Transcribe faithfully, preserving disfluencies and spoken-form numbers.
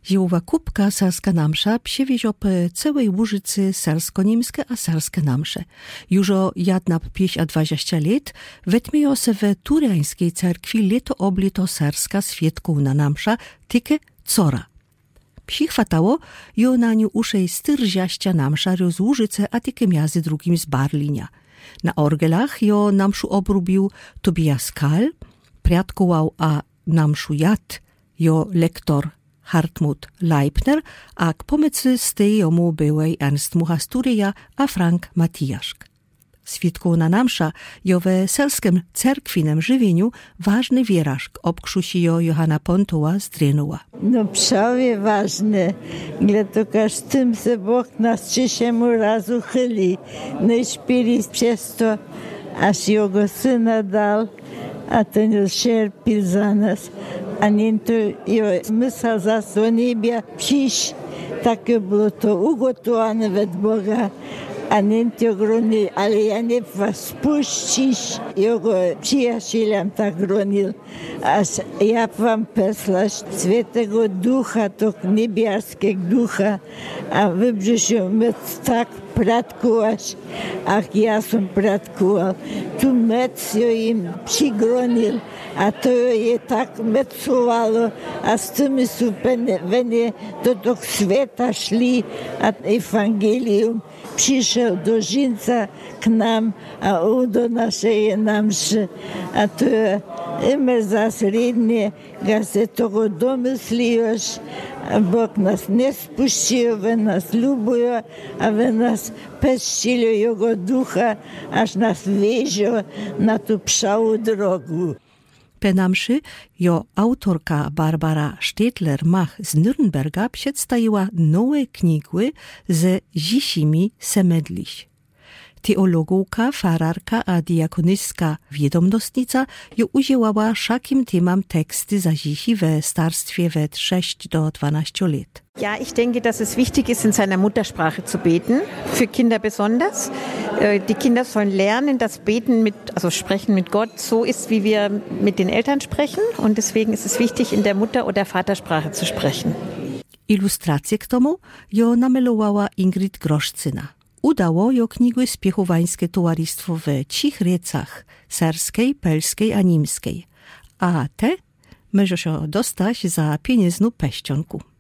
Ziowa kubka serska namsza przewieźo po całej Łużycy sersko-niemskie a serskie namsze. Jużo jedna pięć a dwadzieścia lat wetmiejo se we Turiańskiej cerkwi leto oblito serska świetkołna namsza, tyke cora. Przychwatało jo na niu uszej styrziaścia namsza z Łużyce a tyke miazy drugim z Barlinia. Na orgelach jo namszu obrubił Tobias Kal, priatkował a namszu jad jo lektor Hartmut Leibner, a k pomycy stej jomu byłej Ernst Muchasturia a Frank Matijaszk. Świadkowna namsza jo we serskim cerkwinem żywieniu ważny wierażk obkrzusi jo Johanna Pontowa z Drenuła. No prawie ważne, gle to każdym se Bóg nas trzeciemu razu chyli. No i śpili przez to, aż jego syna dal, a ten już cierpił za nas. A nie to jo myślał za to niebie przyjść, takie było to ugotowane od Boga. A nie to gronil, ale ja nie was spuścić. Jego przyjacielem tak gronil. Aż ja wam pesla Świętego Ducha, to niebieskiego Ducha, a wy byście mnie tak pratkować, ach ja sam pratkował. Tu mec jo im przygronil, a to je tak mecowało, a z tymi supene, wenie do tego świata szli, a Ewangelium przyszedł do Żynca k nam, a on do naszej namszy. A to immer za srednie, ga se tego domysliłeś, a Bóg nas nie spuścił, we nas lubił, a we nas peścili Jego Ducha, aż nas wieził na tu pszału drogu. Penamszy jo autorka Barbara Sztetler-Mach z Nürnberga przedstawiła nowe knigły ze dzisimi semedliś. Teologówka, fararka a diakonystka wiedomnostnica jo udziałała szakim temam teksty za dzisi we starstwie wet sześć do dwanastu lat. Ja, ich denke, dass es wichtig ist, in seiner Muttersprache zu beten, für Kinder besonders. Die Kinder sollen lernen, dass Beten mit, also Sprechen mit Gott so ist, wie wir mit den Eltern sprechen. Und deswegen ist es wichtig, in der Mutter- oder Vatersprache zu sprechen. Ilustracje k tomu jo namalowała Ingrid Groszcyna. Udało jo knigły spiechowańskie towarzystwo w trzech recach, serskiej, pelskiej a niemskiej. A te może się dostać za pieniężną peścionku.